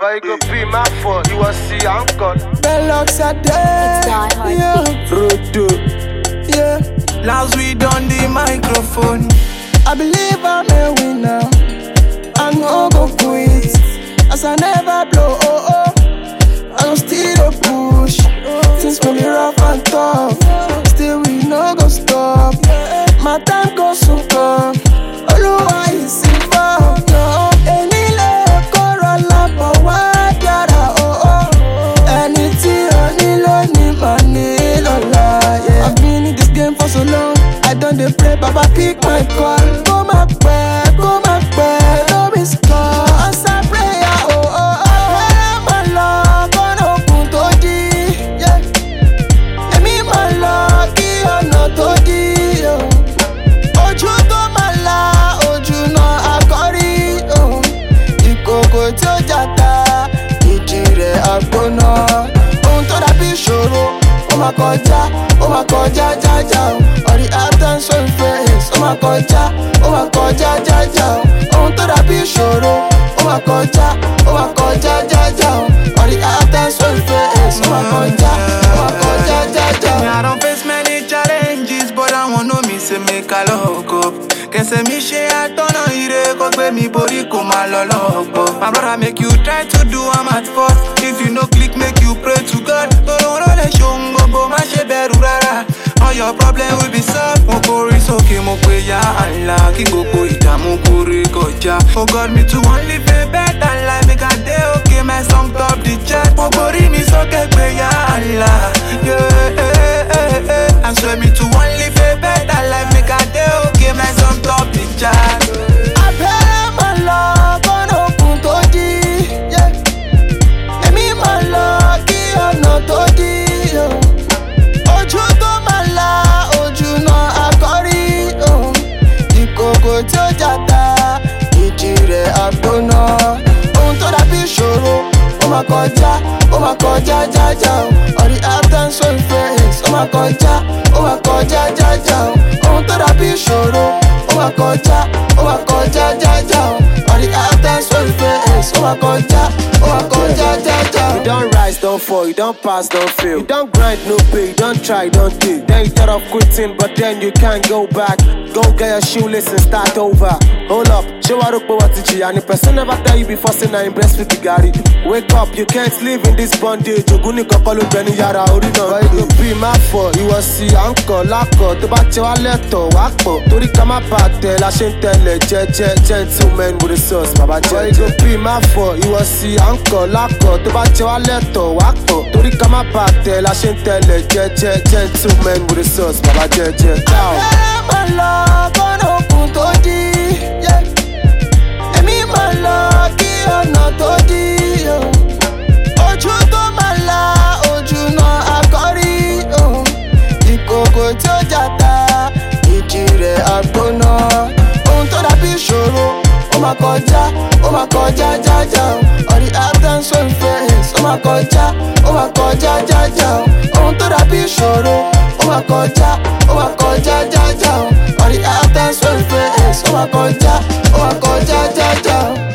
Boy, you go be my fault. You will see I'm gone. Bellocs are dead. It's Die Hard Yeah. Beats. Roto. Yeah. Last we done the microphone. I believe I'm a winner. I no go quit. As I never blow, I go still a push. Things may be rough and tough. Still we no go stop. My time goes so come. Oluwa is involved. No, anile koro lapo wa yara Anything onilo ni manilola. I've been in this game for so long. I done the play, Baba pick my call. Go my back, no miss call. Answer prayer, my love, gonna open to di, yeah. Emi my love, ki ona to di, yo. Oju to my la, oju no akori, oh. Ìkòkò tí ó jata, ìjì rẹ̀ àgbóná. Ohun tó dàbí ìṣòro, ó máa kọjá, jájá o. All the attention face, ó máa kọjá, jájá o. Ohun tó dàbí ìṣòro, ó máa kọjá, jájá o. All the attention face, ó máa kọjá, jájá o. I don't face many challenges, but I want know me say make I look up. Can say me share I turn on ire, cause when me body come a lock up. My brother make you try to do I'm at fault. If you no click, make you pray to God. Don't roll a show, go my beru rara. All your problem will be solved. Mo kori soke mo pe ya Allah. Ki gbogbo ìdààmú kore kọjá. Oh God, me too want live a better life. Make I day okay, my song top the chart. Mo kori mi soke pe ya Allah. I swear me too want live a better life. Make I day okay, my song top the chart. Abẹ́rẹ́ máa lọ kọ́nà òkun tó dí, yeah. Èmi máa lọ kí ọ̀nà tó dí, yo. Ojú tó máa la, ojú náà àkọ́rí, oh. Ìkòkò tí ó jata, ìjì rẹ̀ àgbóná. Ohun tó dàbí ìṣòro, ó máa kọjá, jájá o. All the attention face, ó máa kọjá, jájá o. Ohun tó dàbí ìṣòro, ó máa kọjá, jájá o. All the attention face, ó máa kọjá, jájá o. You don't rise, don't fall. You don't pass, don't fail. You don't grind, no pay. You don't try, don't dig. Then you thought of quitting, but then you can't go back. Go get your shoelace and start over. Hold up, show what up what to and the person never tell you before saying I impressed with the Gary. Wake up, you can't live in this bondage. Oguni kokolo beni yara orina. Boy, you be my fault. You was see uncle, lako. To bat your leto, wako. Tori kama pate, la shentele, gentleman with the sauce, baba. Boy, you be my fault. You was see uncle, lako. To bat your leto, wako. Tori kama pate, la shentele, gentleman with the sauce, baba. Ciao. Abẹ́rẹ́ máa lọ kọ́nà òkun tó dí, yeah. Èmi máa lọ kí ọ̀nà tó dí, yo. Ojú tó máa la, ojú náà àkọ́rí, oh. Ìkòkò tí ó jata, ìjì rẹ̀ àgbóná. Ohun tó dàbí ìṣòro, ó máa kọjá, jájá o. All the attention face, ó máa kọjá, jájá o. Ohun tó dàbí ìṣòro, ó máa kọjá, jájá o. All the attention face, ó máa kọjá, jájá o.